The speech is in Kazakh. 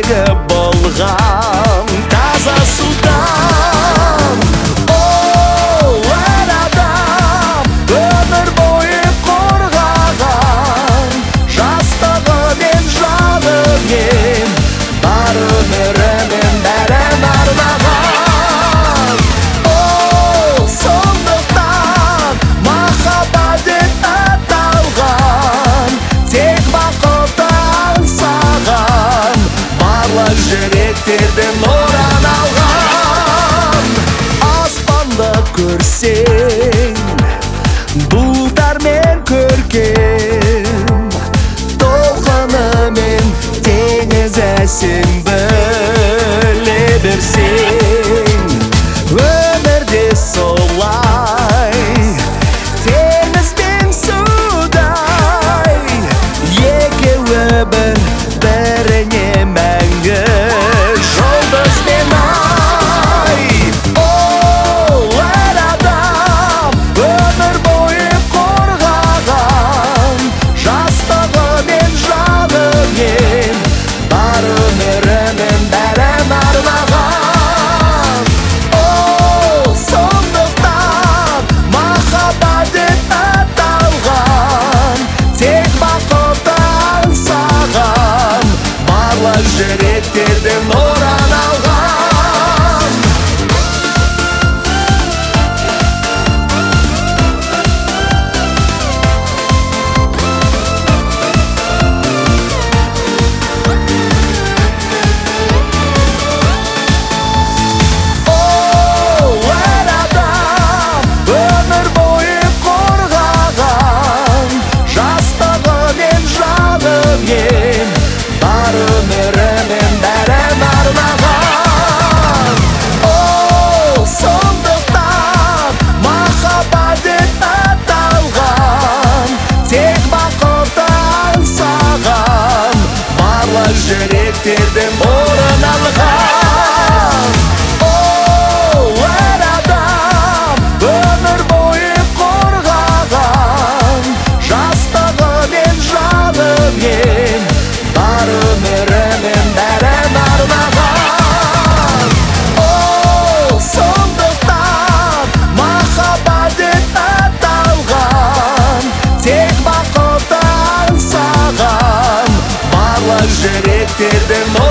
ие болған таза судан. Ол әр адам өмір бойы қорғаған, жастығы мен жанымен бар өмірімен бәрін арнаған. Ол сондықтан махаббат деп аталған, тек бақыт аңсаған, барлық жүректерден нұрын алған. Аспанды көрсең бұлттармен көркем, толқынымен теңіз әсем біле берсең. Өмірде солай теңіз бен судай, екеуі біріне мәңгі жұлдыз бен ай. Ол әр адам өмір бойы қорғаған, жастығы мен жанымен бар өмірімен бәрін арнаған. Ол сондықтан махаббат деп аталған, тек бақыт аңсаған, барлық жүректерден нұрын алған. Ол әр адам өмір бойы қорғаған, жастығы мен жанымен бар өмірімен бәрін арнаған. Ол сондықтан махаббат деп аталған, тек бақыт аңсаған, барлық жүректерден орын алған. Ол әр адам өмір бойы қорғаған, жастығы мен жанымен бар өмірімен бәрін арнаған. Ол сондықтан махаббат деп аталған, тек бақыт аңсаған, барлық жүректерден